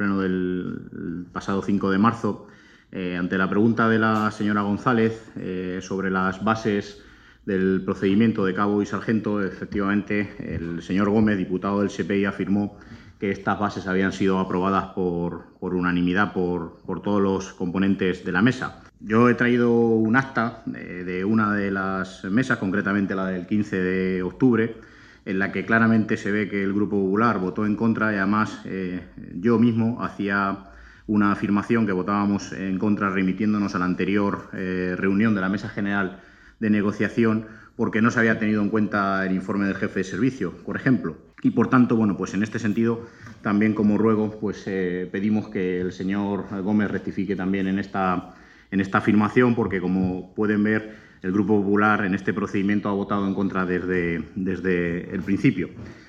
pleno del pasado 5 de marzo, ante la pregunta de la señora González sobre las bases del procedimiento de cabo y sargento. Efectivamente, el señor Gómez, diputado del SEPEI, afirmó que estas bases habían sido aprobadas por unanimidad por todos los componentes de la mesa. Yo he traído un acta de una de las mesas, concretamente la del 15 de octubre, en la que claramente se ve que el Grupo Popular votó en contra y además yo mismo hacía una afirmación que votábamos en contra remitiéndonos a la anterior reunión de la Mesa General de Negociación porque no se había tenido en cuenta el informe del jefe de servicio, por ejemplo. Y por tanto, bueno, pues en este sentido, también como ruego, pues pedimos que el señor Gómez rectifique también en esta afirmación, porque como pueden ver, el Grupo Popular en este procedimiento ha votado en contra desde el principio.